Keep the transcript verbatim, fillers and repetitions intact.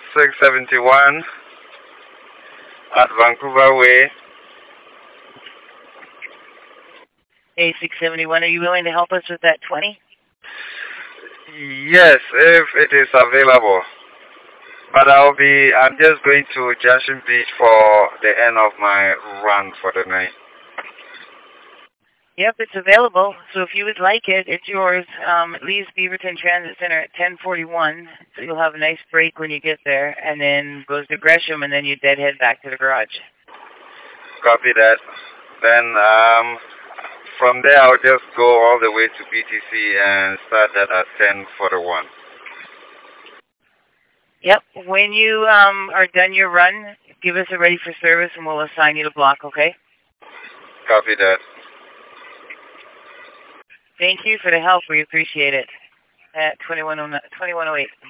six seventy-one at Vancouver Way. A six seventy-one, are you willing to help us with that twenty? Yes, if it is available. But I'll be, I'm just going to Junction Beach for the end of my run for the night. Yep, it's available. So if you would like it, it's yours. Um, it leaves Beaverton Transit Center at ten forty-one. So you'll have a nice break when you get there, and then goes to Gresham, and then you deadhead back to the garage. Copy that. Then um, from there, I'll just go all the way to B T C and start that at ten forty-one. Yep. When you um, are done your run, give us a ready for service, and we'll assign you to block, okay? Copy that. Thank you for the help. We appreciate it. At twenty-one oh eight.